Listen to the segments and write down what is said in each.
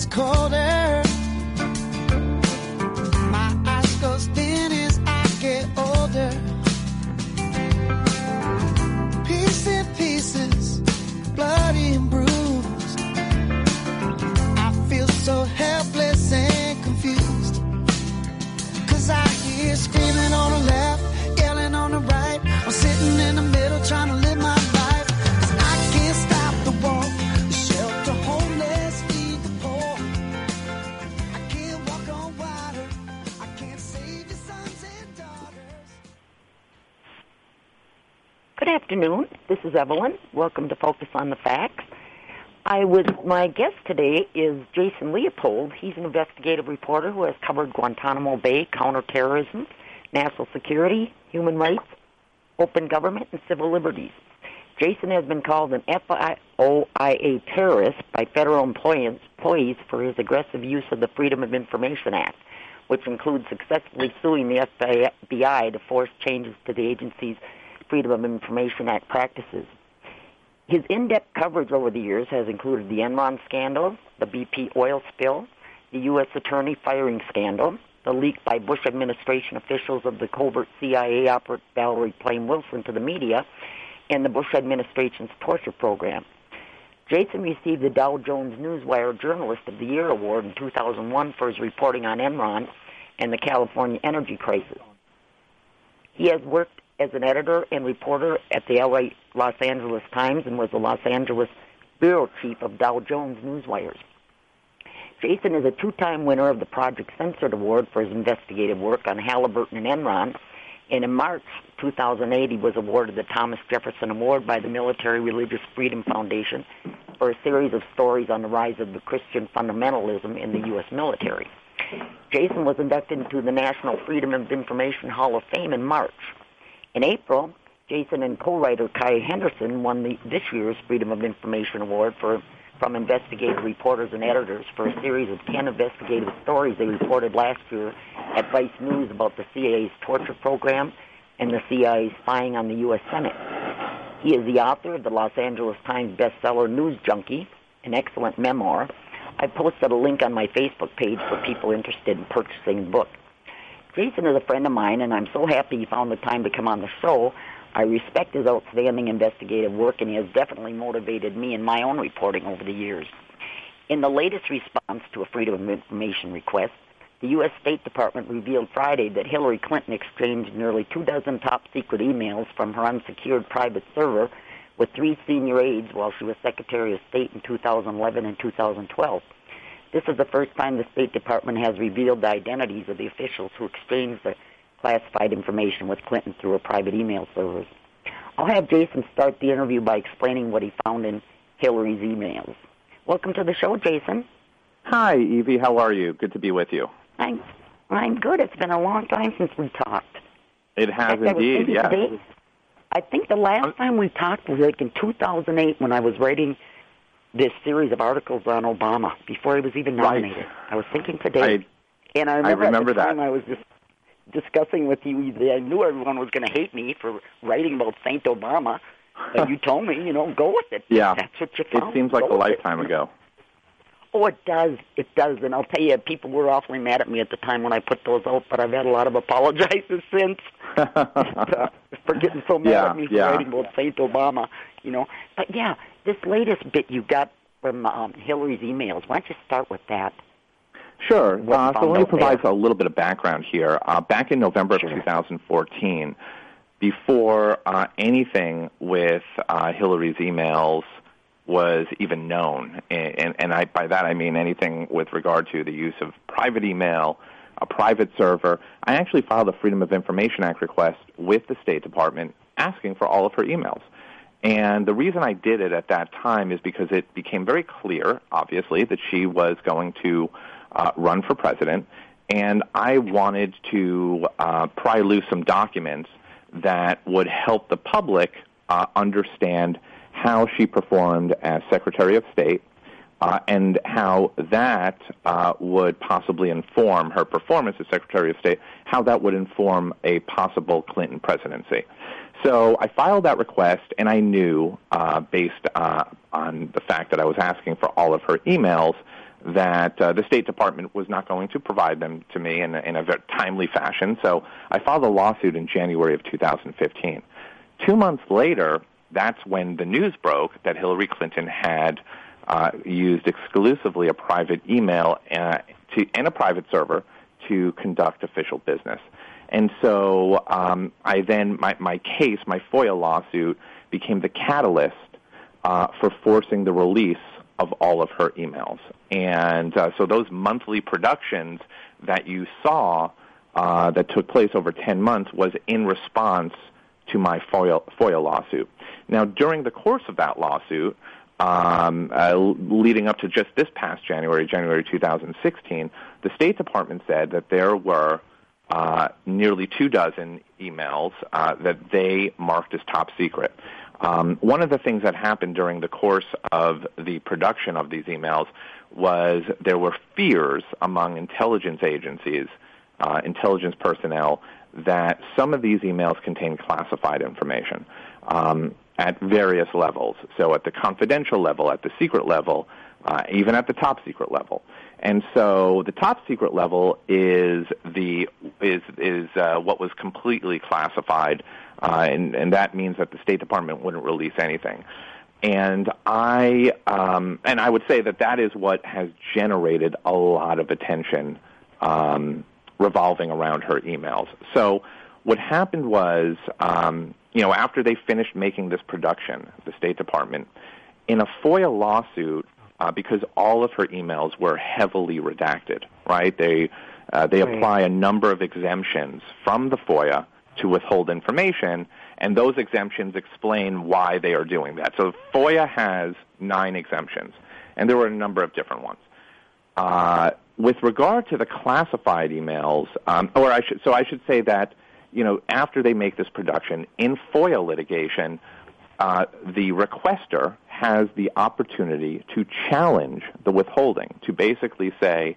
gets colder. My eyes go dim as I get older. Pieces, bloody and bruised. I feel so helpless and confused. 'Cause I hear screaming on the left, yelling on the right. I'm sitting in the middle trying to live my life. 'Cause I can't stop the war, shelter homeless, feed the poor. I can't walk on water, I can't save your sons and daughters. Good afternoon. This is Evelyn. Welcome to Focus on the Facts. My guest today is Jason Leopold. He's an investigative reporter who has covered Guantanamo Bay, counterterrorism, national security, human rights, open government, and civil liberties. Jason has been called an FOIA terrorist by federal employees for his aggressive use of the Freedom of Information Act, which includes successfully suing the FBI to force changes to the agency's Freedom of Information Act practices. His in-depth coverage over the years has included the Enron scandal, the BP oil spill, the U.S. attorney firing scandal, the leak by Bush administration officials of the covert CIA operative Valerie Plame Wilson to the media, and the Bush administration's torture program. Jason received the Dow Jones Newswire Journalist of the Year Award in 2001 for his reporting on Enron and the California energy crisis. He has worked as an editor and reporter at the Los Angeles Times and was the Los Angeles bureau chief of Dow Jones Newswires. Jason is a two-time winner of the Project Censored Award for his investigative work on Halliburton and Enron, and in March 2008 he was awarded the Thomas Jefferson Award by the Military Religious Freedom Foundation for a series of stories on the rise of the Christian fundamentalism in the U.S. military. Jason was inducted into the National Freedom of Information Hall of Fame in March. In April, Jason and co-writer Kai Henderson won this year's Freedom of Information Award from investigative reporters and editors for a series of 10 investigative stories they reported last year at Vice News about the CIA's torture program and the CIA's spying on the U.S. Senate. He is the author of the Los Angeles Times bestseller News Junkie, an excellent memoir. I posted a link on my Facebook page for people interested in purchasing the book. Jason is a friend of mine, and I'm so happy he found the time to come on the show. I respect his outstanding investigative work, and he has definitely motivated me in my own reporting over the years. In the latest response to a Freedom of Information request, the U.S. State Department revealed Friday that Hillary Clinton exchanged nearly 24 top-secret emails from her unsecured private server with 3 senior aides while she was Secretary of State in 2011 and 2012. This is the first time the State Department has revealed the identities of the officials who exchanged the classified information with Clinton through her private email servers. I'll have Jason start the interview by explaining what he found in Hillary's emails. Welcome to the show, Jason. Hi, Evie. How are you? Good to be with you. I'm good. It's been a long time since we talked. It has indeed, yes. Today, I think the last time we talked was like in 2008 when I was writing this series of articles on Obama before he was even nominated. Right. I was thinking today, and I remember at the time I was just discussing with you that I knew everyone was going to hate me for writing about Saint Obama, and you told me, go with it. Yeah, that's what you found. It seems like a lifetime ago. Oh, it does, and I'll tell you, people were awfully mad at me at the time when I put those out, but I've had a lot of apologizes since for getting so mad at me for writing about Saint Obama, But yeah, this latest bit you got from Hillary's emails, why don't you start with that? Sure. So let me provide a little bit of background here. Back in November of 2014, before anything with Hillary's emails was even known, and by that I mean anything with regard to the use of private email, a private server, I actually filed a Freedom of Information Act request with the State Department asking for all of her emails. And the reason I did it at that time is because it became very clear, obviously, that she was going to run for president, and I wanted to pry loose some documents that would help the public understand how she performed as Secretary of State and how that would possibly inform her performance as Secretary of State, how that would inform a possible Clinton presidency. So I filed that request, and I knew, based on the fact that I was asking for all of her emails, that the State Department was not going to provide them to me in a very timely fashion. So I filed a lawsuit in January of 2015. 2 months later, that's when the news broke that Hillary Clinton had used exclusively a private email and a private server to conduct official business. And so my case, my FOIA lawsuit, became the catalyst for forcing the release of all of her emails. And so those monthly productions that you saw that took place over 10 months was in response to my FOIA lawsuit. Now, during the course of that lawsuit, leading up to just this past January 2016, the State Department said that there were nearly 24 emails that they marked as top secret. One of the things that happened during the course of the production of these emails was there were fears among intelligence agencies, intelligence personnel, that some of these emails contained classified information at various levels. So at the confidential level, at the secret level, even at the top secret level. And so the top secret level is what was completely classified, and that means that the State Department wouldn't release anything. And I would say that is what has generated a lot of attention revolving around her emails. So what happened was, after they finished making this production, the State Department, in a FOIA lawsuit, because all of her emails were heavily redacted, right? They apply a number of exemptions from the FOIA to withhold information, and those exemptions explain why they are doing that. So FOIA has 9 exemptions, and there were a number of different ones. With regard to the classified emails, I should say that, after they make this production, in FOIA litigation, the requester has the opportunity to challenge the withholding, to basically say,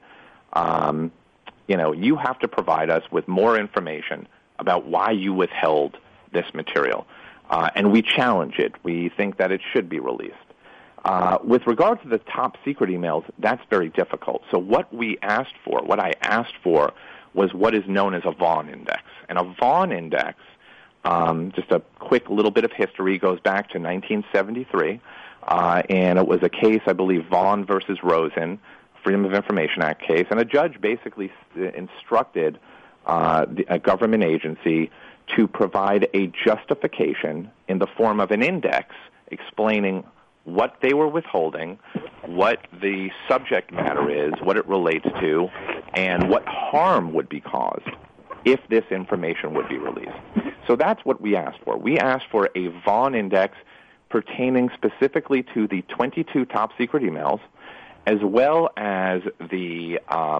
you have to provide us with more information about why you withheld this material. And we challenge it. We think that it should be released. With regard to the top secret emails, that's very difficult. So what I asked for was what is known as a Vaughan index. And a Vaughan index, just a quick little bit of history, goes back to 1973, and it was a case, I believe, Vaughan versus Rosen, Freedom of Information Act case, and a judge basically instructed a government agency to provide a justification in the form of an index explaining what they were withholding, what the subject matter is, what it relates to, and what harm would be caused if this information would be released. So that's what we asked for. We asked for a Vaughan index pertaining specifically to the 22 top secret emails, as well as the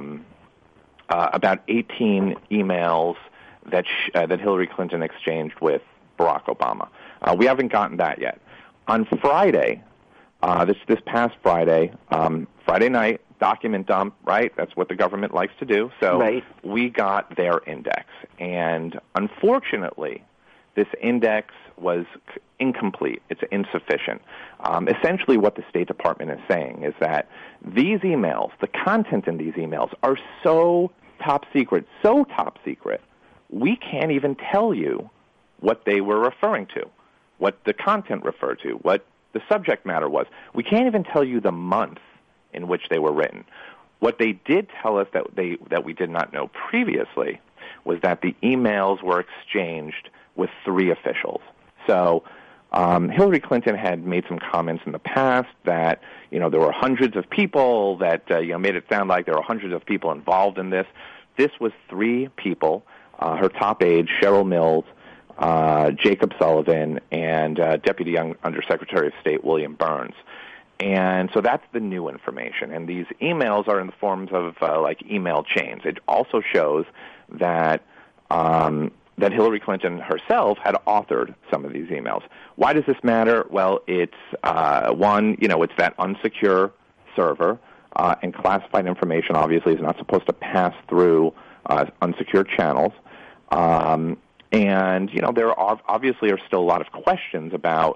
about 18 emails that Hillary Clinton exchanged with Barack Obama. We haven't gotten that yet. On Friday, this past Friday, Friday night, document dump, right? That's what the government likes to do. So we got their index. And unfortunately, this index was incomplete. It's insufficient. Essentially what the State Department is saying is that these emails, the content in these emails, are so top secret, we can't even tell you what they were referring to, what the content referred to, what the subject matter was. We can't even tell you the month in which they were written. What they did tell us that we did not know previously was that the emails were exchanged with 3 officials. So Hillary Clinton had made some comments in the past that, there were hundreds of people, that, made it sound like there were hundreds of people involved in this. This was 3 people, her top aide, Cheryl Mills, Jacob Sullivan, and Deputy Undersecretary of State William Burns. And so that's the new information. And these emails are in the forms of email chains. It also shows that that Hillary Clinton herself had authored some of these emails. Why does this matter? Well, it's it's that unsecure server, and classified information obviously is not supposed to pass through unsecure channels. And there obviously are still a lot of questions about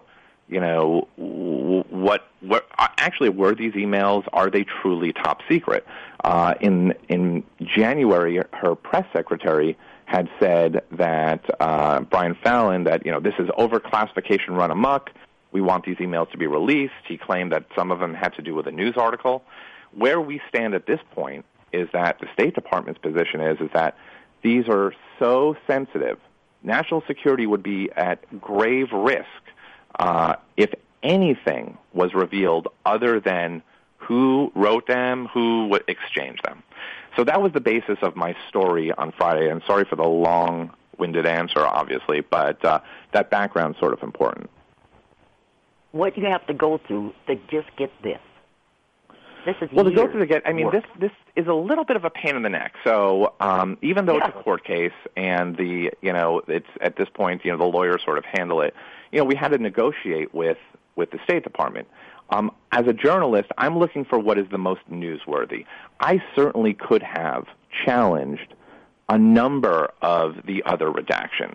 what actually were these emails? Are they truly top secret? In January, her press secretary had said that Brian Fallon, that this is overclassification run amok. We want these emails to be released. He claimed that some of them had to do with a news article. Where we stand at this point is that the State Department's position is that these are so sensitive. National security would be at grave risk if anything was revealed other than who wrote them, who exchanged them. So that was the basis of my story on Friday. And sorry for the long-winded answer, obviously, but that background's sort of important. What you have to go through to just get this. This is well, to go through this is a little bit of a pain in the neck. So even though it's a court case and it's at this point, the lawyers sort of handle it, we had to negotiate with the State Department. As a journalist, I'm looking for what is the most newsworthy. I certainly could have challenged a number of the other redactions,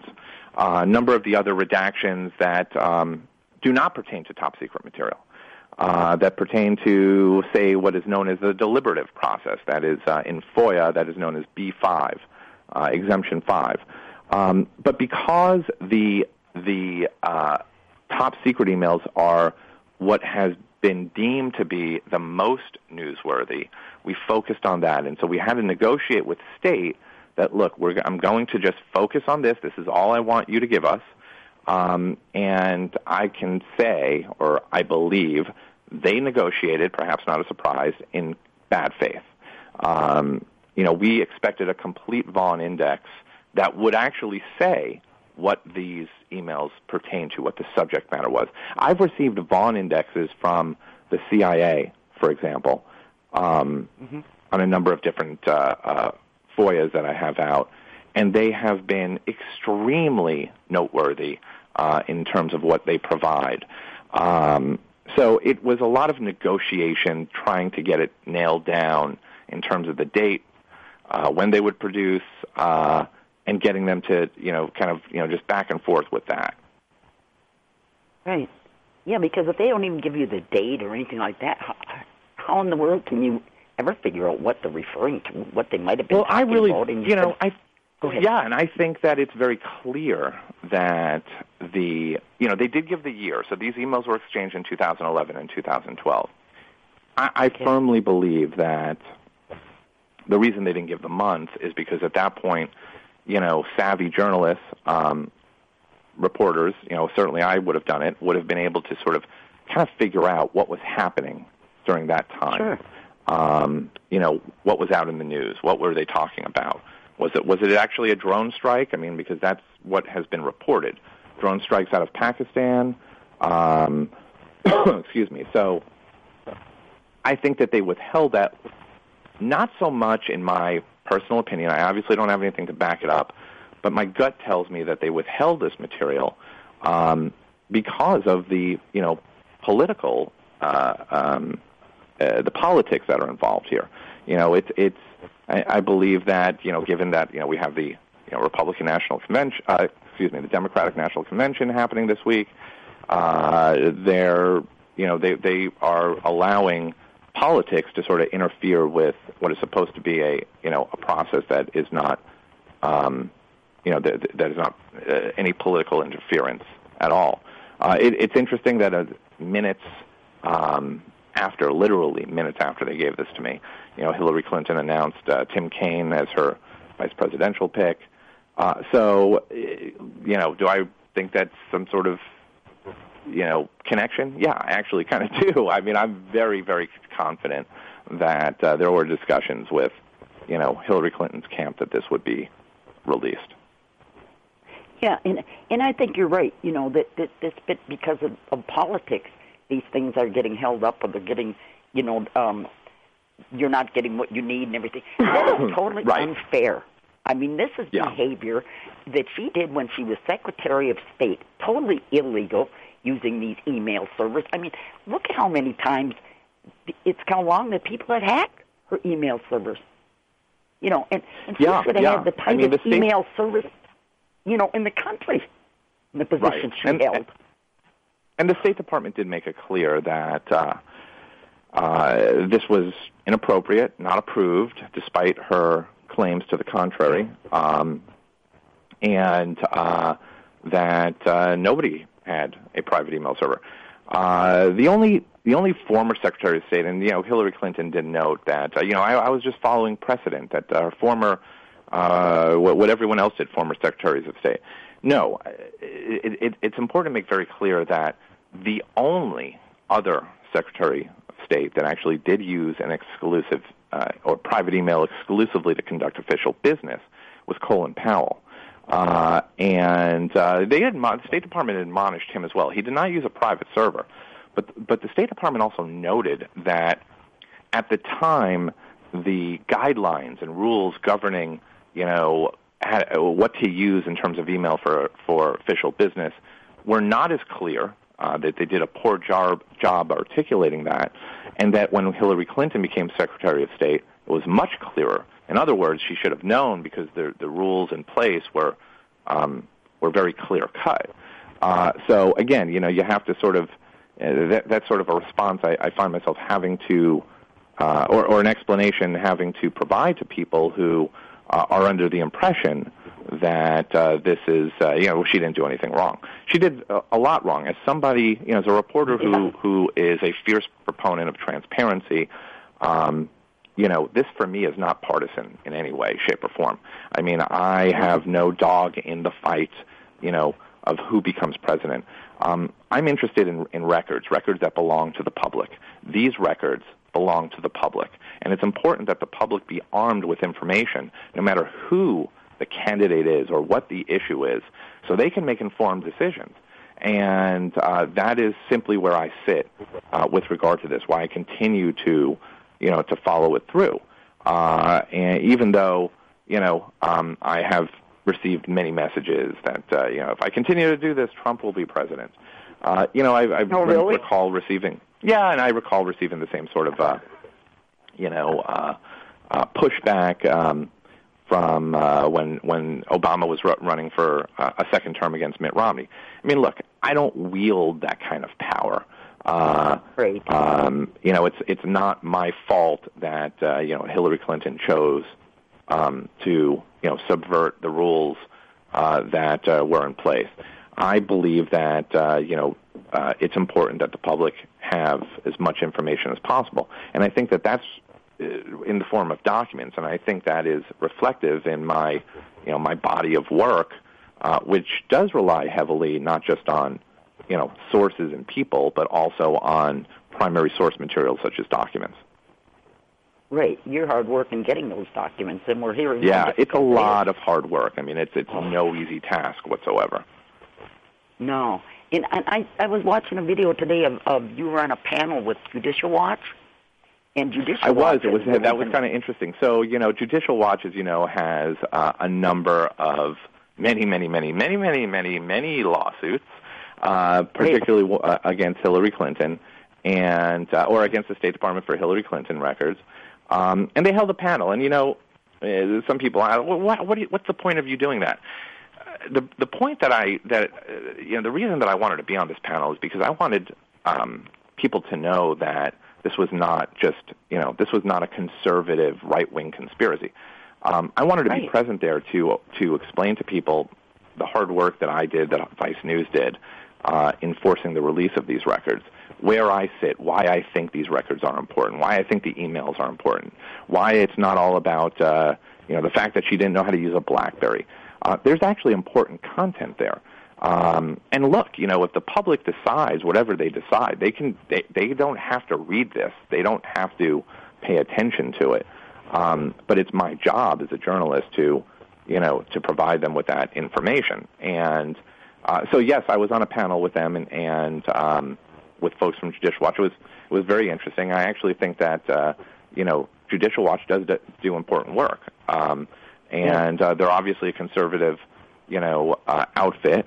that do not pertain to top secret material. That pertain to, say, what is known as the deliberative process. That is in FOIA, that is known as B5, Exemption 5. But because the top secret emails are what has been deemed to be the most newsworthy, we focused on that. And so we had to negotiate with State that, look, I'm going to just focus on this. This is all I want you to give us. And I can say, or I believe, they negotiated, perhaps not a surprise, in bad faith. We expected a complete Vaughn index that would actually say what these emails pertain to, what the subject matter was. I've received Vaughn indexes from the CIA, for example, on a number of different FOIAs that I have out, and they have been extremely noteworthy in terms of what they provide. So it was a lot of negotiation trying to get it nailed down in terms of the date, when they would produce, and getting them to, just back and forth with that. Right. Yeah, because if they don't even give you the date or anything like that, how in the world can you ever figure out what they're referring to, what they might have been talking about? Go ahead. Yeah, and I think that it's very clear that they did give the year. So these emails were exchanged in 2011 and 2012. I firmly believe that the reason they didn't give the month is because at that point, savvy journalists, reporters, certainly I would have done it, would have been able to sort of kind of figure out what was happening during that time. Sure. What was out in the news? What were they talking about? Was it actually a drone strike? I mean, because that's what has been reported. Drone strikes out of Pakistan. Excuse me. So I think that they withheld that, not so much in my personal opinion. I obviously don't have anything to back it up, but my gut tells me that they withheld this material because of the political the politics that are involved here. I believe that given that we have the Republican National Convention, the Democratic National Convention happening this week, they are allowing politics to sort of interfere with what is supposed to be a process that is not that is not any political interference at all. It's interesting that minutes literally minutes after they gave this to me, Hillary Clinton announced Tim Kaine as her vice presidential pick. Do I think that's some sort of, connection? Yeah, I actually kind of do. I mean, I'm very, very confident that there were discussions with, Hillary Clinton's camp that this would be released. Yeah, and I think you're right, that this bit because of politics, these things are getting held up, or they're getting, you're not getting what you need and everything. That is totally unfair. I mean, this is behavior that she did when she was Secretary of State, totally illegal, using these email servers. I mean, look at how many times it's come along that people had hacked her email servers. And she should have had the tightest email service, in the country, in the position she held. And the State Department did make it clear that this was inappropriate, not approved, despite her claims to the contrary, and that nobody had a private email server. The only former Secretary of State, and Hillary Clinton did note that I was just following precedent that our former what everyone else did, former Secretaries of State. No, it's important to make very clear that the only other Secretary of State that actually did use an exclusive or private email exclusively to conduct official business was Colin Powell. And the State Department admonished him as well. He did not use a private server. But the State Department also noted that at the time, the guidelines and rules governing, what to use in terms of email for official business were not as clear, that they did a poor job articulating that, and that when Hillary Clinton became Secretary of State, it was much clearer. In other words, she should have known because the rules in place were very clear cut. So again, you have to sort of that's sort of a response I find myself having to, or an explanation having to provide to people who are under the impression that this is, she didn't do anything wrong. She did a lot wrong. As somebody, as a reporter who is a fierce proponent of transparency, this for me is not partisan in any way, shape, or form. I mean, I have no dog in the fight, of who becomes president. I'm interested in records that belong to the public. These records belong to the public. And it's important that the public be armed with information, no matter who the candidate is or what the issue is, so they can make informed decisions. And that is simply where I sit with regard to this, why I continue to follow it through. And even though, I have received many messages that, if I continue to do this, Trump will be president. I recall receiving, and I recall receiving the same sort of, pushback from when Obama was running for a second term against Mitt Romney. I mean, look, I don't wield that kind of power. Right. It's not my fault that Hillary Clinton chose to subvert the rules that were in place. I believe that it's important that the public have as much information as possible, and I think that that's in the form of documents, and I think that is reflective in my my body of work, which does rely heavily not just on sources and people, but also on primary source materials such as documents. Right. You're hard work in getting those documents, and we're hearing... Yeah, it's a lot of hard work. I mean, it's no easy task whatsoever. No. And I was watching a video today of you were on a panel with Judicial Watch, and Judicial Watch... That was kind of interesting. So, Judicial Watch, as you know, has a number of many lawsuits, particularly against Hillary Clinton, and or against the State Department for Hillary Clinton records. And they held a panel, and some people ask, what's the point of you doing that? The point the reason that I wanted to be on this panel is because I wanted people to know that this was not just this was not a conservative right-wing conspiracy. I wanted to be present there to explain to people the hard work that I did, that Vice News did, in forcing the release of these records, where I sit, why I think these records are important, why I think the emails are important, why it's not all about the fact that she didn't know how to use a BlackBerry. There's actually important content there. And look, if the public decides whatever they decide, they don't have to read this. They don't have to pay attention to it. But it's my job as a journalist to provide them with that information. And so yes, I was on a panel with them and with folks from Judicial Watch. It was very interesting. I actually think that Judicial Watch does do important work, and they're obviously a conservative outfit.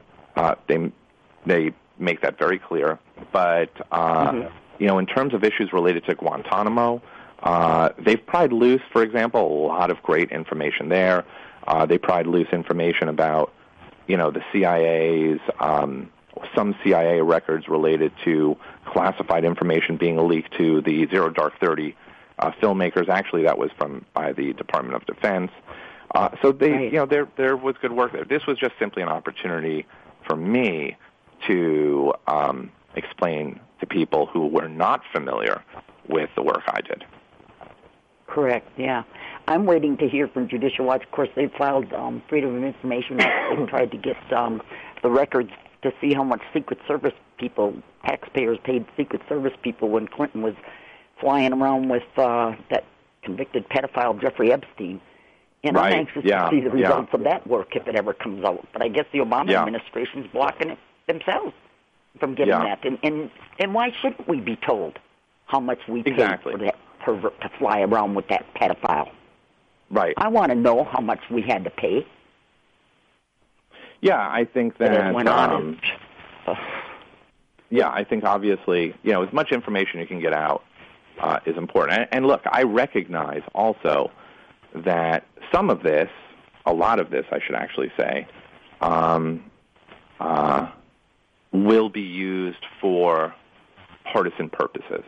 They make that very clear. But in terms of issues related to Guantanamo, they've pried loose, for example, a lot of great information there. They pried loose information about the CIA's some CIA records related to classified information being leaked to the Zero Dark 30 filmmakers. Actually, that was by the Department of Defense. So they, there was good work there. This was just simply an opportunity for me to explain to people who were not familiar with the work I did. Correct, yeah. I'm waiting to hear from Judicial Watch. Of course, they filed Freedom of Information Act. They tried to get the records to see how much Secret Service people, taxpayers paid Secret Service people when Clinton was flying around with that convicted pedophile Jeffrey Epstein. And I'm anxious to see the results of that work if it ever comes out. But I guess the Obama administration's blocking it themselves from getting that. And why shouldn't we be told how much we paid for that pervert to fly around with that pedophile? Right. I want to know how much we had to pay. Yeah, I think that. It went on. I think obviously, as much information you can get out is important. And look, I recognize also that some of this, a lot of this, I should actually say, will be used for partisan purposes.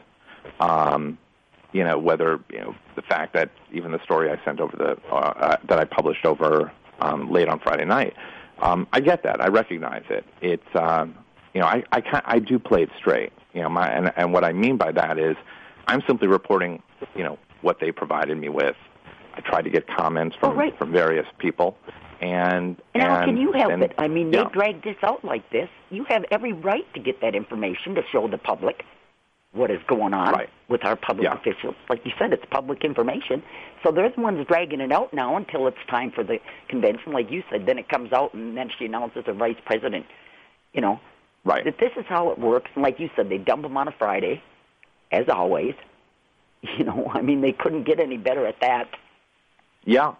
Whether the fact that even the story I sent over that I published over late on Friday night, I get that. I recognize it. It's I do play it straight. And what I mean by that is I'm simply reporting what they provided me with. I tried to get comments from various people, and how can you help it? I mean, they dragged this out like this. You have every right to get that information to show the public what is going on with our public officials. Like you said, it's public information. So they're the ones dragging it out now until it's time for the convention. Like you said, then it comes out, and then she announces her vice president. That this is how it works. And like you said, they dump them on a Friday, as always. I mean, they couldn't get any better at that. Yeah.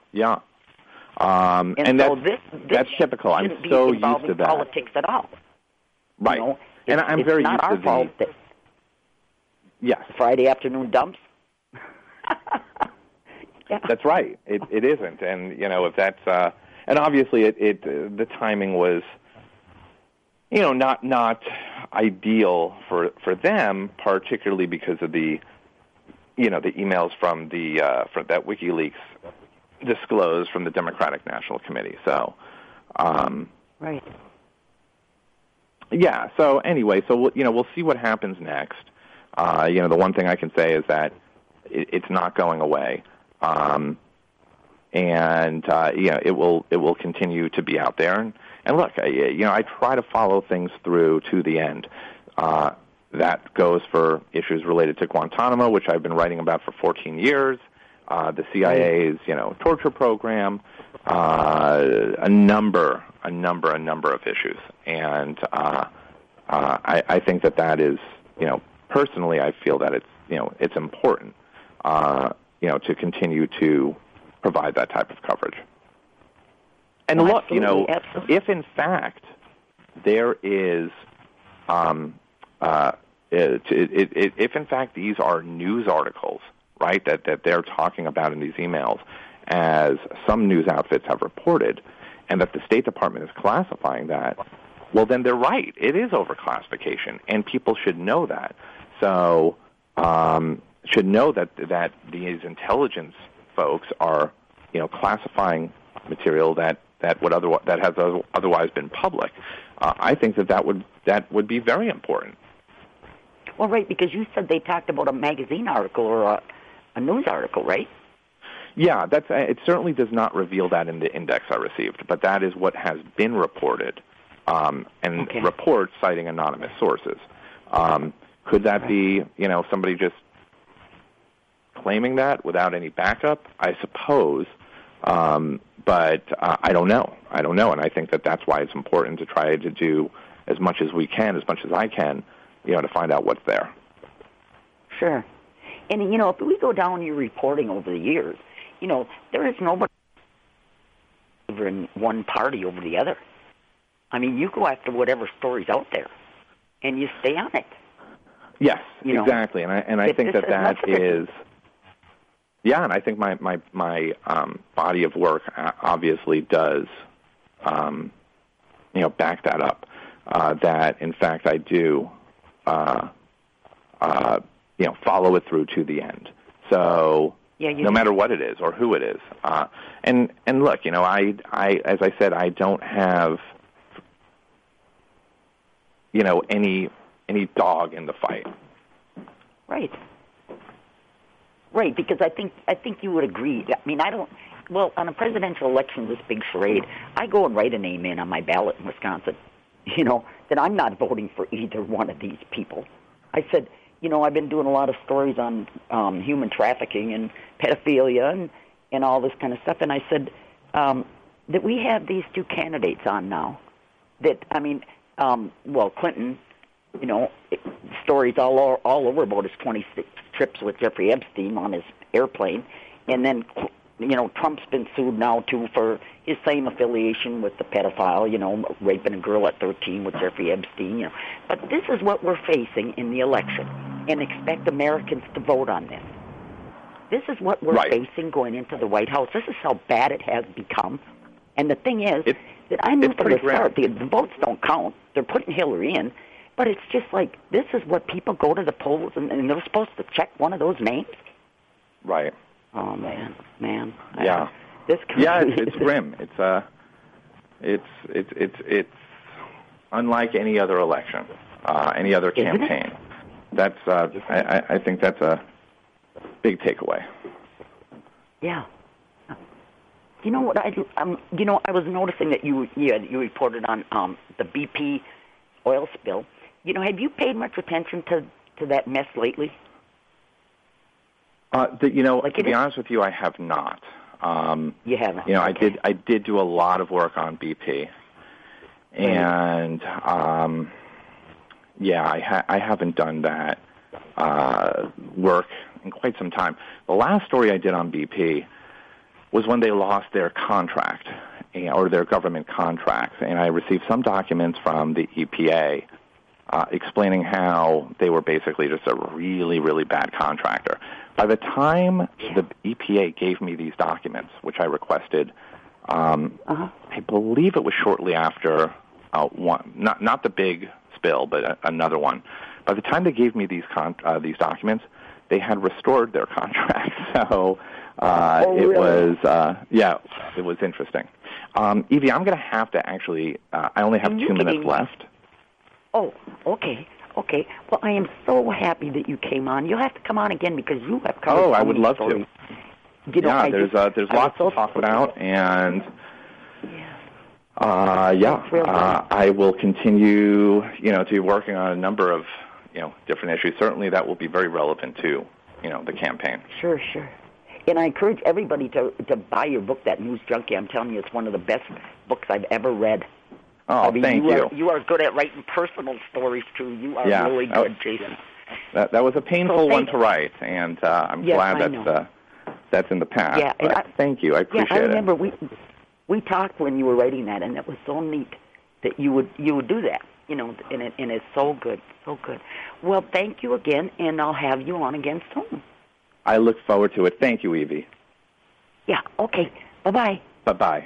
And so that's typical. I'm so used to that. Politics at all. Right. And I'm very used to It's not our fault that Friday afternoon dumps. That's right. It isn't. And, if that's... and obviously the timing was, not ideal for them, particularly because of the emails from that WikiLeaks disclosed from the Democratic National Committee. So, right. Yeah. So anyway, we'll see what happens next. The one thing I can say is that it's not going away, and it will continue to be out there. And look, I try to follow things through to the end. That goes for issues related to Guantanamo, which I've been writing about for 14 years. The CIA's, torture program, a number of issues, and I think that is, personally, I feel that it's important, to continue to provide that type of coverage. And look, absolutely. If in fact there is, if in fact these are news articles, right, that they're talking about in these emails, as some news outfits have reported, and that the State Department is classifying that, well, then they're right. It is overclassification, and people should know that. So, should know that these intelligence folks are, classifying material that has otherwise been public. I think that would be very important. Well, right, because you said they talked about a magazine article or a news article, right? Yeah, it certainly does not reveal that in the index I received, but that is what has been reported, reports citing anonymous sources. Could that be, somebody just claiming that without any backup? I suppose, but I don't know. And I think that's why it's important to try to do as much as we can, as much as I can, to find out what's there. Sure. And, if we go down your reporting over the years, there is nobody in one party over the other. I mean, you go after whatever story's out there, and you stay on it. Yes, exactly. And I think that is... Yeah, and I think my body of work obviously does, back that up. that, in fact, I do, follow it through to the end. So no matter what it is or who it is. And look, I as I said, I don't have, any dog in the fight. Right. Right, because I think you would agree. I mean, well, on a presidential election, this big charade, I go and write a name in on my ballot in Wisconsin, that I'm not voting for either one of these people. I said, I've been doing a lot of stories on human trafficking and pedophilia and all this kind of stuff, and I said that we have these two candidates on now that, Clinton, stories all over about his 26 trips with Jeffrey Epstein on his airplane, and then, Trump's been sued now, too, for his same affiliation with the pedophile, raping a girl at 13 with Jeffrey Epstein, But this is what we're facing in the election, and expect Americans to vote on this. This is what we're facing going into the White House. This is how bad it has become. And the thing is that I knew from the start the votes don't count. They're putting Hillary in. But it's just like, this is what people go to the polls, and they're supposed to check one of those names? Right. Oh, man. Yeah. It's grim. It's unlike any other election, any other campaign. That's I think that's a big takeaway. Yeah. You know what I was noticing that you reported on the BP oil spill. Have you paid much attention to that mess lately? To be honest with you, I have not. You haven't. Okay. I did do a lot of work on BP, and I haven't done that work in quite some time. The last story I did on BP was when they lost their contract or their government contracts, and I received some documents from the EPA explaining how they were basically just a really, really bad contractor. By the time the EPA gave me these documents, which I requested, I believe it was shortly after one, not the big spill, but another one. By the time they gave me these documents, they had restored their contract. So it was interesting. Evie, I'm going to have to actually. I only have 2 minutes left. Oh, okay. Well, I am so happy that you came on. You'll have to come on again because you have covered. Oh, I would love stories. to. There's lots to talk about, and I will continue, to be working on a number of, different issues. Certainly, that will be very relevant to, the campaign. Sure. And I encourage everybody to buy your book, that News Junkie. I'm telling you, it's one of the best books I've ever read. Oh, thank you. You are good at writing personal stories, too. You are really good, Jason. That was a painful one to write, and I'm glad that's in the past. Yeah, thank you. I appreciate it. I remember we talked when you were writing that, and it was so neat that you would do that, and it's so good, so good. Well, thank you again, and I'll have you on again soon. I look forward to it. Thank you, Evie. Yeah, okay. Bye-bye. Bye-bye.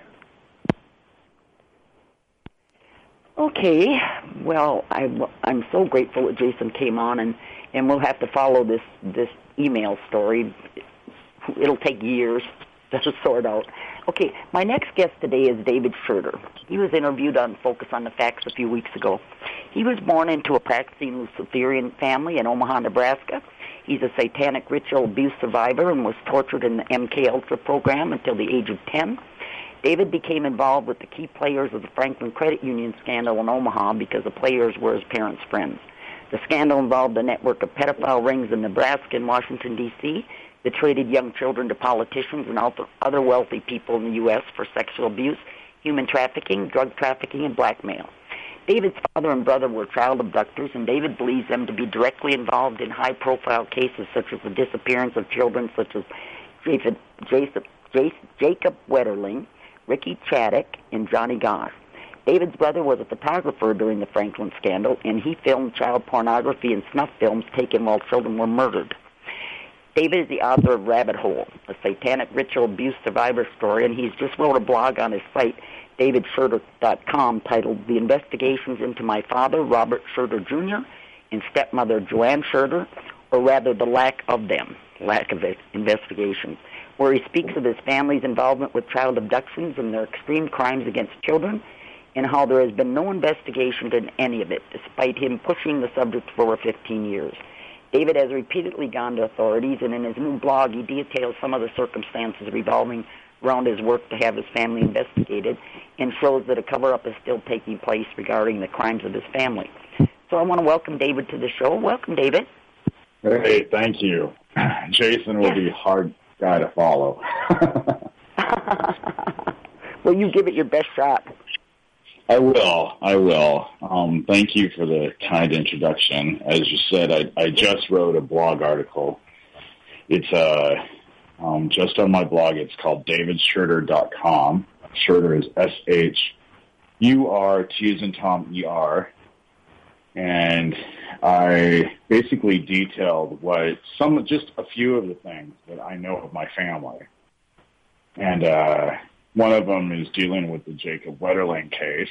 Okay, well, I'm so grateful that Jason came on, and we'll have to follow this email story. It'll take years to sort out. Okay, my next guest today is David Schroeder. He was interviewed on Focus on the Facts a few weeks ago. He was born into a practicing Luciferian family in Omaha, Nebraska. He's a satanic ritual abuse survivor and was tortured in the MK Ultra program until the age of 10. David became involved with the key players of the Franklin Credit Union scandal in Omaha because the players were his parents' friends. The scandal involved a network of pedophile rings in Nebraska and Washington, D.C. that traded young children to politicians and other wealthy people in the U.S. for sexual abuse, human trafficking, drug trafficking, and blackmail. David's father and brother were child abductors, and David believes them to be directly involved in high-profile cases such as the disappearance of children such as Jacob Wetterling, Ricky Chaddock, and Johnny Goss. David's brother was a photographer during the Franklin scandal, and he filmed child pornography and snuff films taken while children were murdered. David is the author of Rabbit Hole, a satanic ritual abuse survivor story, and he's just wrote a blog on his site davidschroeder.com, titled The Investigations into My Father, Robert Schroeder Jr., and Stepmother Joanne Schroeder, or rather the lack of investigation, where he speaks of his family's involvement with child abductions and their extreme crimes against children, and how there has been no investigation into any of it, despite him pushing the subject for over 15 years. David has repeatedly gone to authorities, and in his new blog, he details some of the circumstances revolving around his work to have his family investigated, and shows that a cover-up is still taking place regarding the crimes of his family. So I want to welcome David to the show. Welcome, David. Hey, thank you. Jason will be a hard guy to follow. Well, you give it your best shot. I will. Thank you for the kind introduction. As you said, I just wrote a blog article. It's just on my blog. It's called davidschroeder.com. Schroeder is S-H-U-R, T as in Tom, E-R. And I basically detailed just a few of the things that I know of my family. And one of them is dealing with the Jacob Wetterling case.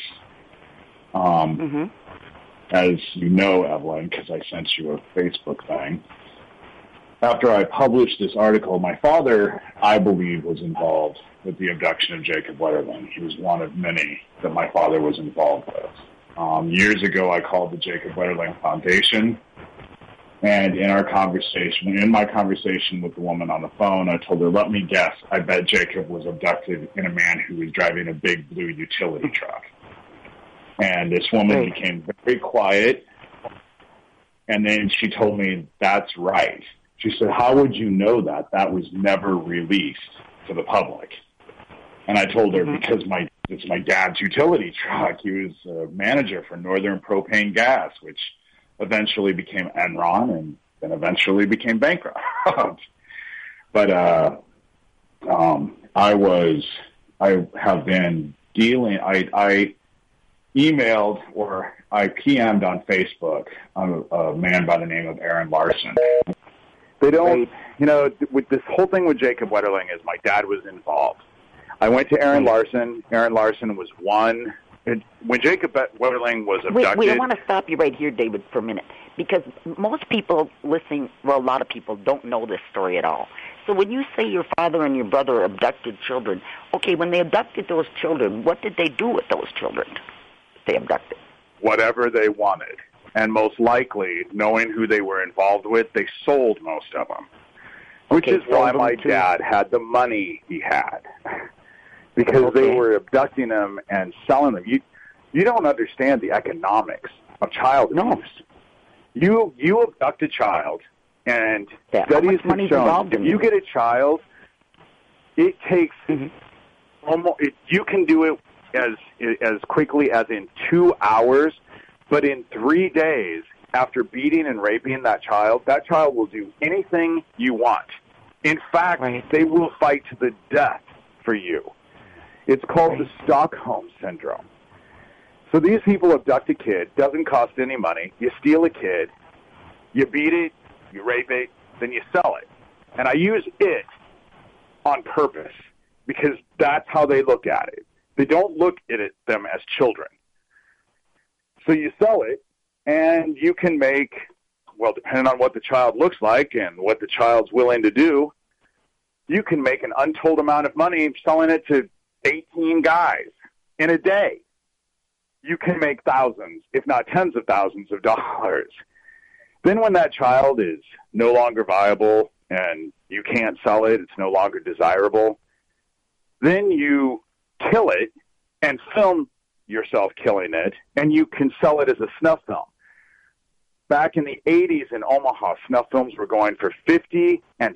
As you know, Evelyn, because I sent you a Facebook thing. After I published this article, my father, I believe, was involved with the abduction of Jacob Wetterling. He was one of many that my father was involved with. Years ago, I called the Jacob Wetterling Foundation, and in my conversation with the woman on the phone, I told her, let me guess, I bet Jacob was abducted in a man who was driving a big blue utility truck. And this woman became very quiet, and then she told me, that's right. She said, how would you know that? That was never released to the public. And I told her, because it's my dad's utility truck. He was a manager for Northern Propane Gas, which eventually became Enron and then eventually became bankrupt. But I have been dealing, I emailed or I PM'd on Facebook a man by the name of Aaron Larson. They don't, with this whole thing with Jacob Wetterling is my dad was involved. I went to Aaron Larson. Aaron Larson was one. When Jacob Wetterling was abducted... Wait, I want to stop you right here, David, for a minute, because most people listening, well, a lot of people don't know this story at all. So when you say your father and your brother abducted children, okay, when they abducted those children, what did they do with those children they abducted? Whatever they wanted. And most likely, knowing who they were involved with, they sold most of them. Which is why my dad had the money he had. Because they were abducting them and selling them. You don't understand the economics of child abuse. You abduct a child, and studies have shown if you get a child, it takes almost. You can do it as quickly as in 2 hours, but in 3 days after beating and raping that child will do anything you want. In fact, they will fight to the death for you. It's called the Stockholm Syndrome. So these people abduct a kid, doesn't cost any money. You steal a kid, you beat it, you rape it, then you sell it. And I use it on purpose because that's how they look at it. They don't look at them as children. So you sell it, and you can make, well, depending on what the child looks like and what the child's willing to do, you can make an untold amount of money selling it to 18 guys in a day. You can make thousands, if not tens of thousands of dollars. Then when that child is no longer viable and you can't sell it, it's no longer desirable, then you kill it and film yourself killing it, and you can sell it as a snuff film. Back in the 80s in Omaha, snuff films were going for $50,000 and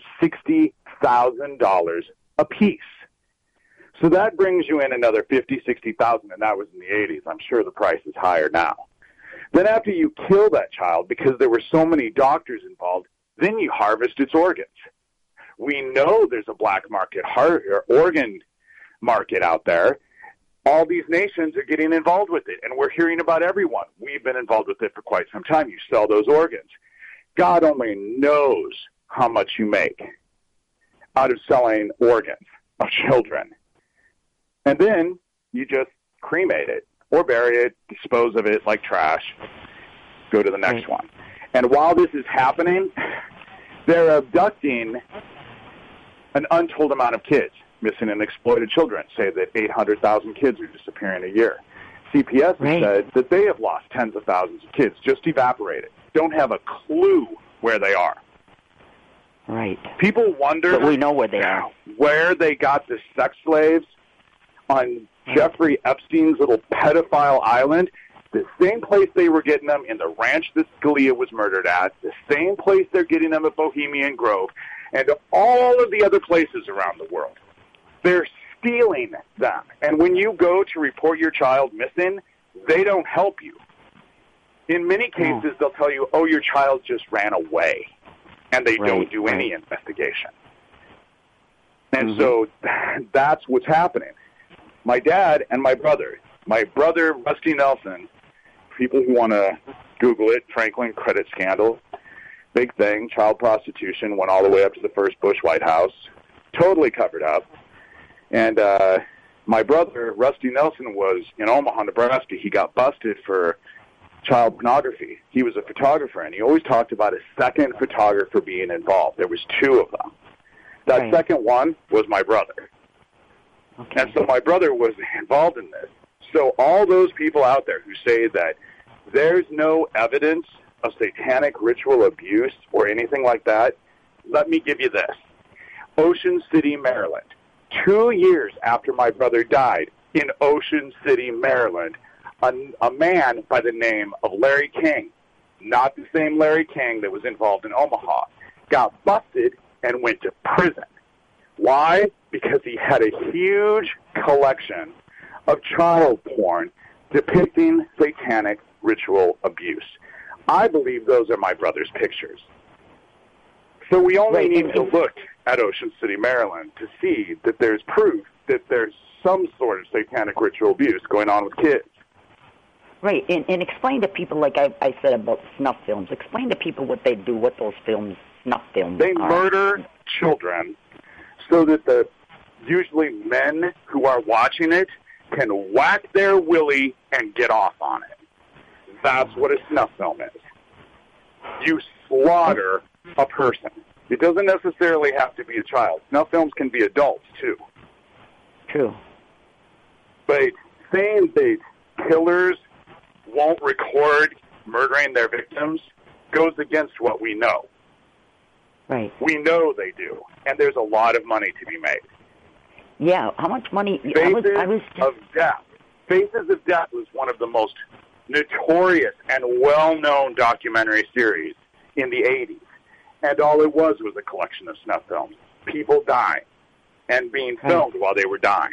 $60,000 a piece. So that brings you in another $50,000, $60,000, and that was in the 80s. I'm sure the price is higher now. Then after you kill that child, because there were so many doctors involved, then you harvest its organs. We know there's a black market organ market out there. All these nations are getting involved with it, and we're hearing about everyone. We've been involved with it for quite some time. You sell those organs. God only knows how much you make out of selling organs of children. And then you just cremate it or bury it, dispose of it like trash, go to the next one. And while this is happening, they're abducting an untold amount of kids, missing and exploited children. Say that 800,000 kids are disappearing a year. CPS has said that they have lost tens of thousands of kids, just evaporated, don't have a clue where they are. Right. People wonder but we know where they are. Where they got the sex slaves on Jeffrey Epstein's little pedophile island. The same place they were getting them in the ranch that Scalia was murdered at, the same place they're getting them at Bohemian Grove, and all of the other places around the world. They're stealing them. And when you go to report your child missing, they don't help you. In many cases, they'll tell you, oh, your child just ran away, and they don't do any investigation. And so that's what's happening. My dad and my brother, Rusty Nelson, people who want to Google it, Franklin credit scandal, big thing, child prostitution, went all the way up to the first Bush White House, totally covered up. And my brother, Rusty Nelson, was in Omaha, Nebraska. He got busted for child pornography. He was a photographer, and he always talked about a second photographer being involved. There was two of them. That second one was my brother. Okay. And so my brother was involved in this. So all those people out there who say that there's no evidence of satanic ritual abuse or anything like that, let me give you this. Ocean City, Maryland. 2 years after my brother died in Ocean City, Maryland, a man by the name of Larry King, not the same Larry King that was involved in Omaha, got busted and went to prison. Why? Because he had a huge collection of child porn depicting satanic ritual abuse. I believe those are my brother's pictures. So we only need to look at Ocean City, Maryland to see that there's proof that there's some sort of satanic ritual abuse going on with kids. Right, and explain to people, like I said about snuff films, explain to people what they do, what those films, snuff films They are. murder children so that the usually men who are watching it can whack their willy and get off on it. That's what a snuff film is. You slaughter a person. It doesn't necessarily have to be a child. Snuff films can be adults, too. True. But saying that killers won't record murdering their victims goes against what we know. Right. We know they do, and there's a lot of money to be made. Yeah, how much money? Faces of Death. Faces of Death was one of the most notorious and well-known documentary series in the 80s. And all it was a collection of snuff films. People dying and being filmed while they were dying.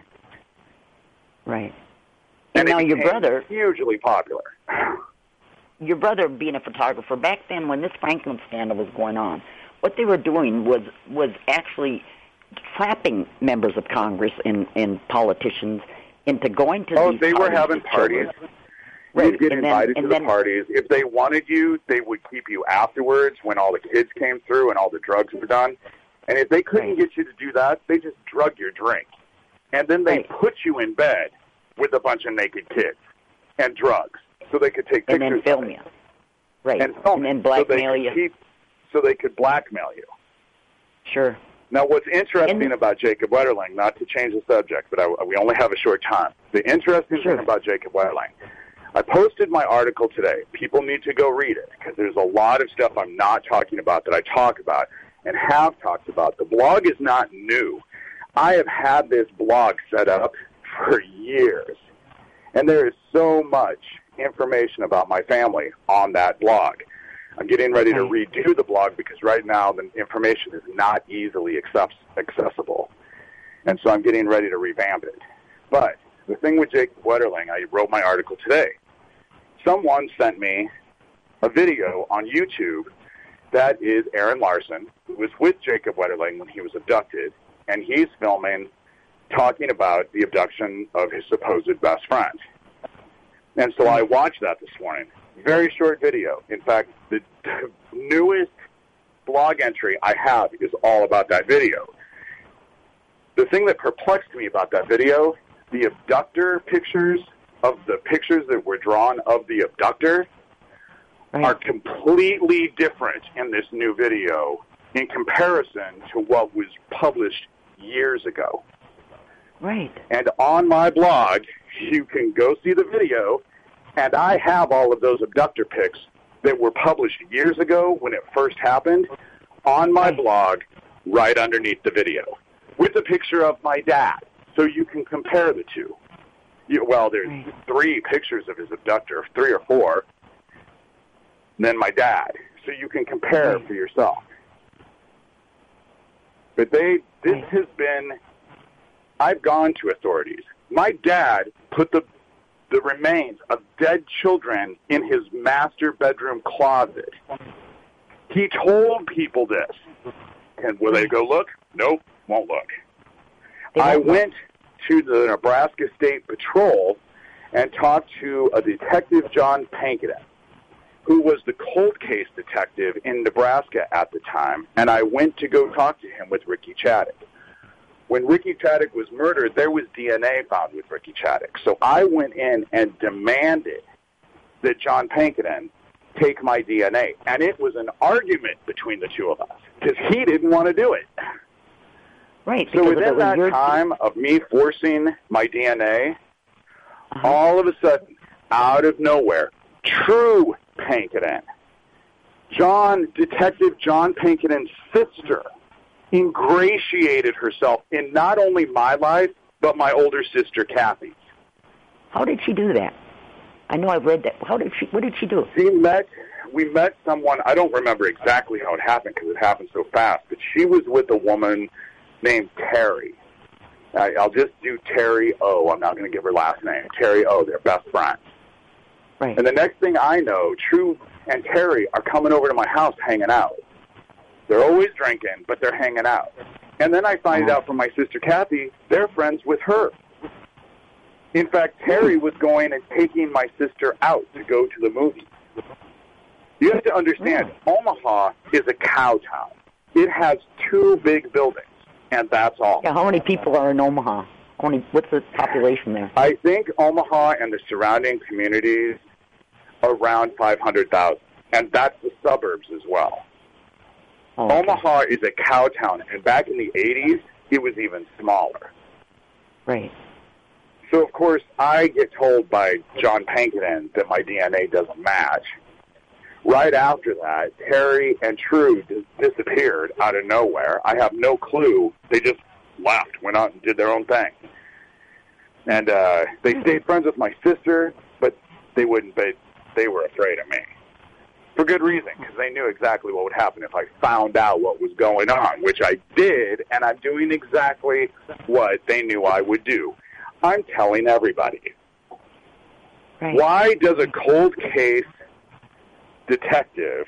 Right. And now your brother... hugely popular. Your brother being a photographer, back then when this Franklin scandal was going on, what they were doing was actually trapping members of Congress and politicians into going to these they were having parties. Right. You'd get invited to the parties. If they wanted you, they would keep you afterwards when all the kids came through and all the drugs were done. And if they couldn't get you to do that, they just drug your drink. And then they put you in bed with a bunch of naked kids and drugs so they could take pictures. And then film you. Right. And film and then blackmail you. So they could blackmail you. Sure. Now, what's interesting about Jacob Wetterling, not to change the subject, but we only have a short time. The interesting thing about Jacob Wetterling, I posted my article today. People need to go read it because there's a lot of stuff I'm not talking about that I talk about and have talked about. The blog is not new. I have had this blog set up for years, and there is so much information about my family on that blog. I'm getting ready to redo the blog because right now the information is not easily accessible, and so I'm getting ready to revamp it. But the thing with Jacob Wetterling, I wrote my article today. Someone sent me a video on YouTube that is Aaron Larson, who was with Jacob Wetterling when he was abducted, and he's filming, talking about the abduction of his supposed best friend. And so I watched that this morning. Very short video. In fact, the newest blog entry I have is all about that video. The thing that perplexed me about that video, the abductor pictures of the pictures that were drawn of the abductor are completely different in this new video in comparison to what was published years ago. Right. And on my blog, you can go see the video, and I have all of those abductor pics that were published years ago when it first happened on my blog right underneath the video with a picture of my dad, so you can compare the two. There's 3 pictures of his abductor, 3 or 4, and then my dad, so you can compare for yourself. But this has been, I've gone to authorities. My dad put the remains of dead children in his master bedroom closet. He told people this. And will they go look? Nope, won't look. I went to the Nebraska State Patrol and talked to a detective, John Pankinen, who was the cold case detective in Nebraska at the time, and I went to go talk to him with Ricky Chaddick. When Ricky Chaddick was murdered, there was DNA found with Ricky Chaddick. So I went in and demanded that John Pankinen take my DNA. And it was an argument between the two of us because he didn't want to do it. Right. So within that time of me forcing my DNA, all of a sudden, out of nowhere, True Pankinen, Detective John Pankinen's sister, ingratiated herself in not only my life, but my older sister, Kathy's. How did she do that? I know I've read that. What did she do? We met someone, I don't remember exactly how it happened because it happened so fast, but she was with a woman named Terry. I'll just do Terry O. I'm not going to give her last name. Terry O. They're best friends. Right. And the next thing I know, True and Terry are coming over to my house hanging out. They're always drinking, but they're hanging out. And then I find out from my sister Kathy, they're friends with her. In fact, Terry was going and taking my sister out to go to the movies. You have to understand, Omaha is a cow town. It has 2 big buildings, and that's all. Yeah, how many people are in Omaha? What's the population there? I think Omaha and the surrounding communities are around 500,000, and that's the suburbs as well. Oh, okay. Omaha is a cow town, and back in the 80s, it was even smaller. Right. So, of course, I get told by John Pankinen that my DNA doesn't match. Right after that, Terry and True disappeared out of nowhere. I have no clue. They just left, went out and did their own thing. And they stayed friends with my sister, but they were afraid of me. For good reason, because they knew exactly what would happen if I found out what was going on, which I did, and I'm doing exactly what they knew I would do. I'm telling everybody. Right. Why does a cold case detective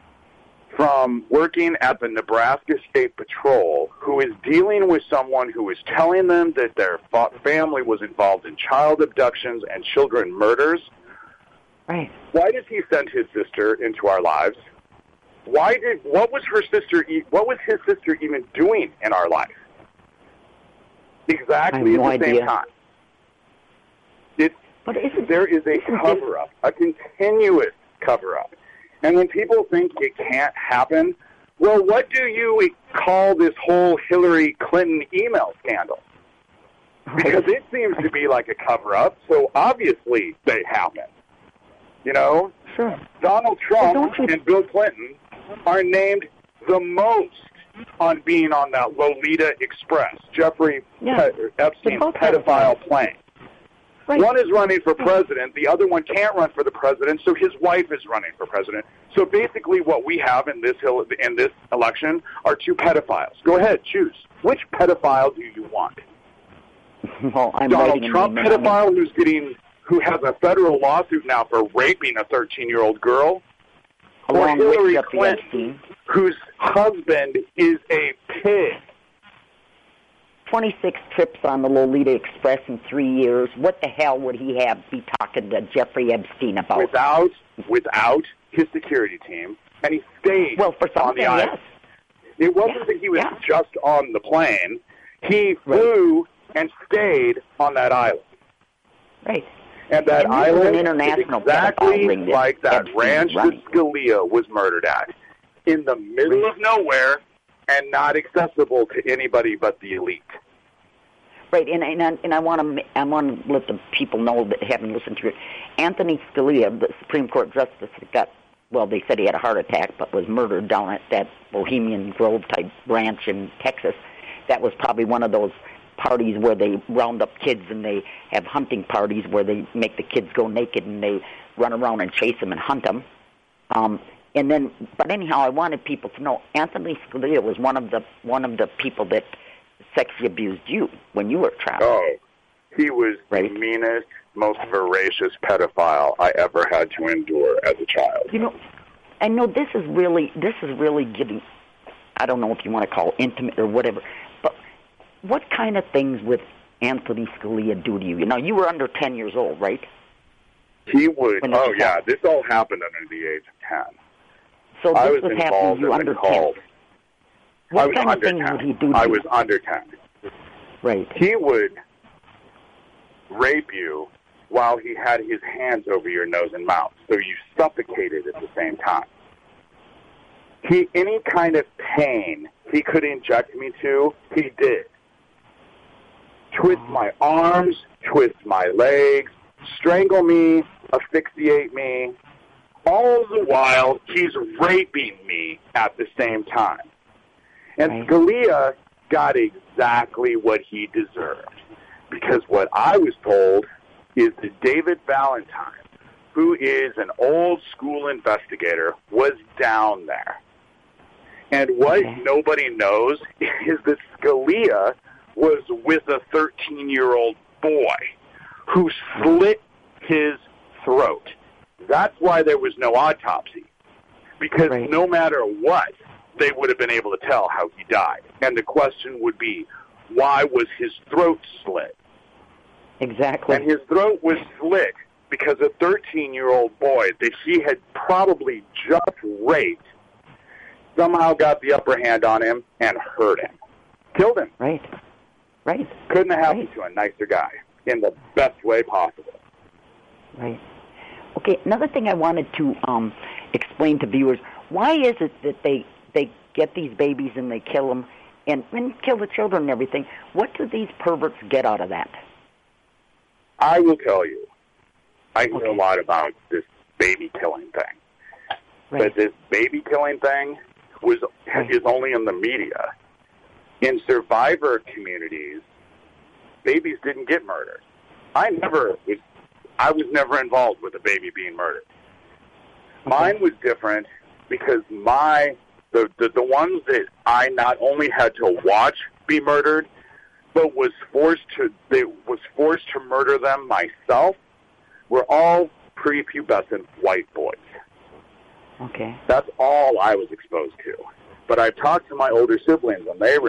from working at the Nebraska State Patrol, who is dealing with someone who is telling them that their family was involved in child abductions and children murders, right? Why does he send his sister into our lives? What was his sister even doing in our life? Exactly at the same time. There is a cover-up, a continuous cover-up. And when people think it can't happen, well, what do you call this whole Hillary Clinton email scandal? Because it seems to be like a cover-up, so obviously they happen. You know? Sure. Donald Trump and Bill Clinton are named the most on being on that Lolita Express, Jeffrey Epstein's pedophile plane. Right. One is running for president. The other one can't run for the president, so his wife is running for president. So basically what we have in this election are 2 pedophiles. Go ahead, choose. Which pedophile do you want? Well, Donald Trump pedophile who has a federal lawsuit now for raping a 13-year-old girl? Or Hillary Clinton, whose husband is a pig? 26 trips on the Lolita Express in 3 years. What the hell would he be talking to Jeffrey Epstein about? Without his security team, and he stayed on the island. Yes. It wasn't that he was just on the plane. He flew and stayed on that island. Right. And that island is exactly like that ranch that Scalia was murdered at, in the middle of nowhere and not accessible to anybody but the elite. Right, and I want to let the people know that haven't listened to it. Anthony Scalia, the Supreme Court justice, they said he had a heart attack, but was murdered down at that Bohemian Grove type ranch in Texas. That was probably one of those parties where they round up kids and they have hunting parties where they make the kids go naked and they run around and chase them and hunt them. But anyhow, I wanted people to know Anthony Scalia was one of the people that sexually abused you when you were a child. Oh, he was the meanest, most voracious pedophile I ever had to endure as a child. You know, I know this is really getting, I don't know if you want to call it intimate or whatever, but what kind of things would Anthony Scalia do to you? You know, you were under 10 years old, right? He would. Oh, yeah. This all happened under the age of 10. So this was happening to you under 10. What kind of things would he do to you? I was under 10. Right. He would rape you while he had his hands over your nose and mouth, so you suffocated at the same time. Any kind of pain he could inject me to, he did. Twist my arms, twist my legs, strangle me, asphyxiate me. All the while, he's raping me at the same time. And Scalia got exactly what he deserved. Because what I was told is that David Valentine, who is an old school investigator, was down there. And what nobody knows is that Scalia was with a 13-year-old boy who slit his throat. That's why there was no autopsy. Because no matter what, they would have been able to tell how he died. And the question would be, why was his throat slit? Exactly. And his throat was slit because a 13-year-old boy that he had probably just raped somehow got the upper hand on him and hurt him. Killed him. Right. Couldn't have happened to a nicer guy in the best way possible. Right. Okay, another thing I wanted to explain to viewers, why is it that they get these babies and they kill them and kill the children and everything? What do these perverts get out of that? I will tell you. I hear a lot about this baby killing thing. But this baby killing thing is only in the media. In survivor communities, babies didn't get murdered. I was never involved with a baby being murdered. Mine was different because the ones that I not only had to watch be murdered, but was forced to murder them myself, were all prepubescent white boys. Okay. That's all I was exposed to. But I talked to my older siblings, and they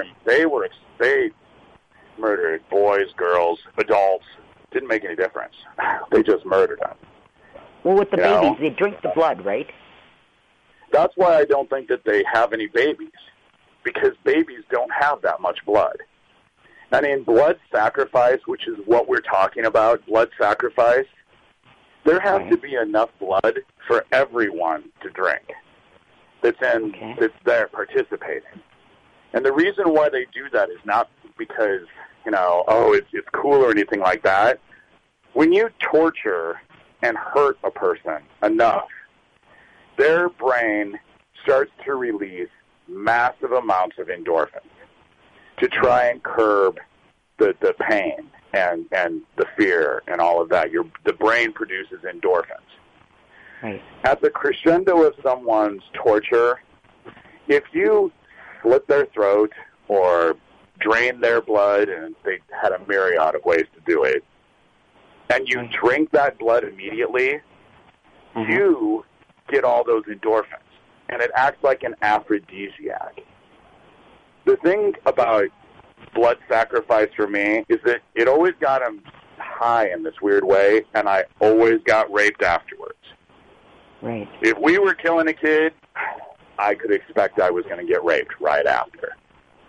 murdered boys, girls, adults. Didn't make any difference. They just murdered them. Well, with the babies, they drink the blood, right? That's why I don't think that they have any babies, because babies don't have that much blood. I mean, blood sacrifice, which is what we're talking about, blood sacrifice, there has to be enough blood for everyone to drink that's there participating. And the reason why they do that is not because, it's cool or anything like that. When you torture and hurt a person enough, their brain starts to release massive amounts of endorphins to try and curb the pain and the fear and all of that. The brain produces endorphins. Right. At the crescendo of someone's torture, if you slit their throat or drain their blood, and they had a myriad of ways to do it, and you drink that blood immediately, you get all those endorphins, and it acts like an aphrodisiac. The thing about blood sacrifice for me is that it always got them high in this weird way, and I always got raped afterwards. Right. If we were killing a kid, I could expect I was going to get raped right after.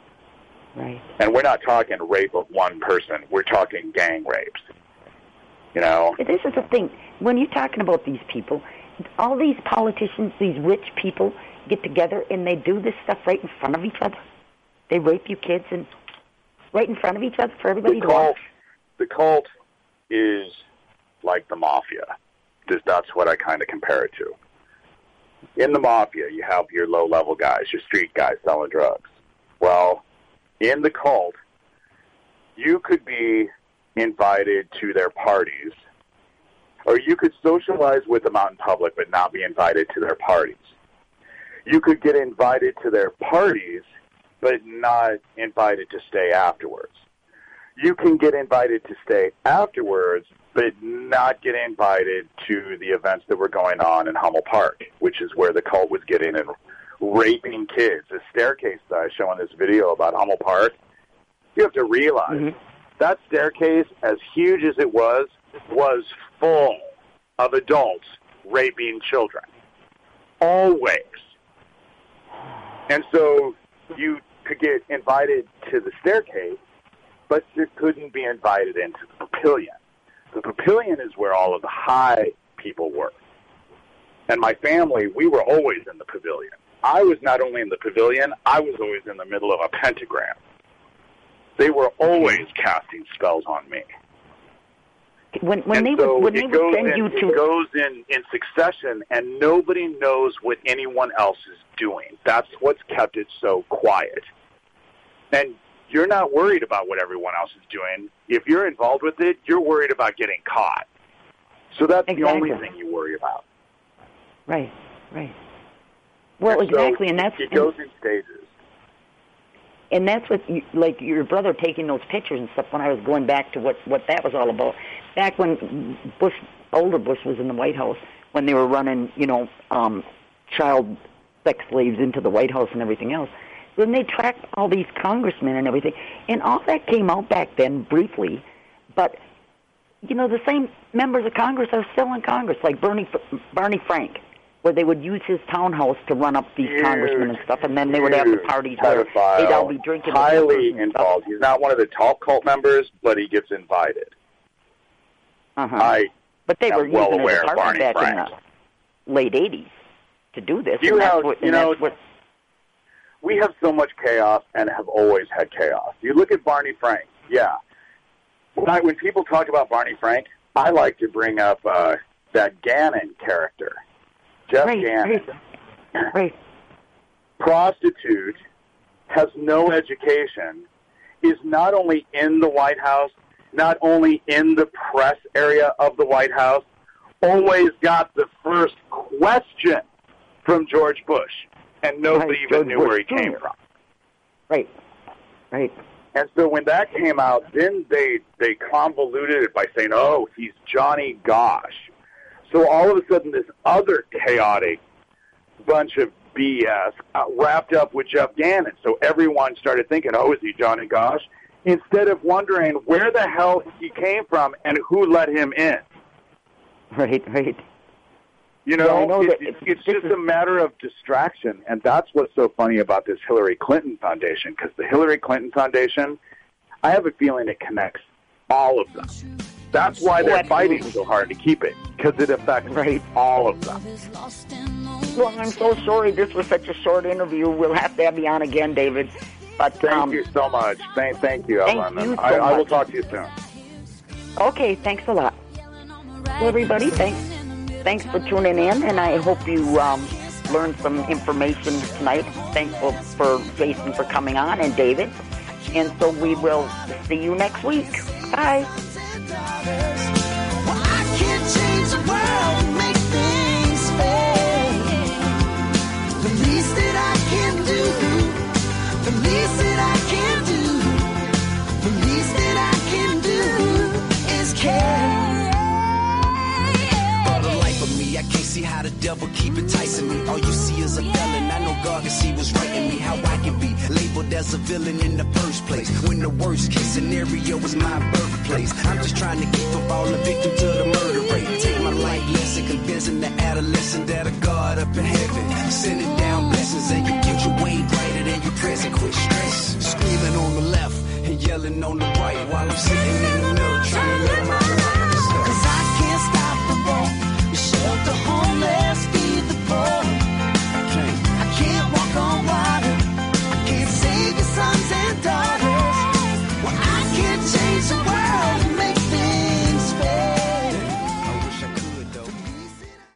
Right. And we're not talking rape of one person. We're talking gang rapes. You know? This is the thing. When you're talking about these people, all these politicians, these rich people, get together and they do this stuff right in front of each other. They rape you kids and right in front of each other for everybody to watch. The cult is like the mafia. That's what I kind of compare it to. In the mafia, you have your low-level guys, your street guys selling drugs. Well, in the cult, you could be invited to their parties, or you could socialize with them out in public but not be invited to their parties. You could get invited to their parties but not invited to stay afterwards. You can get invited to stay afterwards but not get invited to the events that were going on in Hummel Park, which is where the cult was getting and raping kids. The staircase that I show in this video about Hummel Park, you have to realize that staircase, as huge as it was full of adults raping children. Always. And so you could get invited to the staircase, but you couldn't be invited into the pavilion. The pavilion is where all of the high people were. And my family, we were always in the pavilion. I was not only in the pavilion, I was always in the middle of a pentagram. They were always casting spells on me. When they would send you to... It goes in succession, and nobody knows what anyone else is doing. That's what's kept it so quiet. And you're not worried about what everyone else is doing. If you're involved with it, you're worried about getting caught. So that's the only thing you worry about. Right. Well, exactly, and that's... It goes in stages. And that's what, like your brother taking those pictures and stuff, when I was going back to what that was all about. Back when older Bush was in the White House, when they were running, child sex slaves into the White House and everything else, then they tracked all these congressmen and everything. And all that came out back then briefly. But, the same members of Congress are still in Congress, like Barney Frank, where they would use his townhouse to run up these congressmen and stuff, and then they would have the parties where they'd all be drinking. Highly involved. He's not one of the top cult members, but he gets invited. But they were well using aware his of Barney apartment back Frank. in the late 80s to do this. We have so much chaos and have always had chaos. You look at Barney Frank, When people talk about Barney Frank, I like to bring up that Gannon character. Jeff Gannon. Right. Prostitute, has no education, is not only in the White House, not only in the press area of the White House, always got the first question from George Bush, and nobody even knew where he came from. Right. And so when that came out, then they convoluted it by saying, oh, he's Johnny Gosh. So all of a sudden this other chaotic bunch of BS wrapped up with Jeff Gannon. So everyone started thinking, oh, is he Johnny Gosh? Instead of wondering where the hell he came from and who let him in. Right. It's just a matter of distraction, and that's what's so funny about this Hillary Clinton Foundation, because the Hillary Clinton Foundation, I have a feeling it connects all of them. That's why they're fighting so hard to keep it, because it affects all of them. Well, I'm so sorry this was such a short interview. We'll have to have you on again, David. But thank you so much. Thank you, Ellen. Thank you so I will much. talk to you soon. Okay, thanks a lot. Well, everybody, thanks for tuning in, and I hope you learned some information tonight. Thankful for Jason for coming on, and David. And so we will see you next week. Bye. Well, I can't change the world and make things fair. The least that I can do, the least that I can do, the least that I can do is care. For the life of me, I can't see how the devil keep enticing me. All you see is a felon. I know God can see what's right in me. How I can be labeled as a villain in the first place, when the worst case scenario is my birthplace. I'm just trying to keep from falling victim to the murder rate. Take my life lesson, convincing the adolescent that a God up in heaven sending down blessings, and your future way brighter than your present. Quit stress, screaming on the left and yelling on the right, while I'm sitting in the middle trying to live my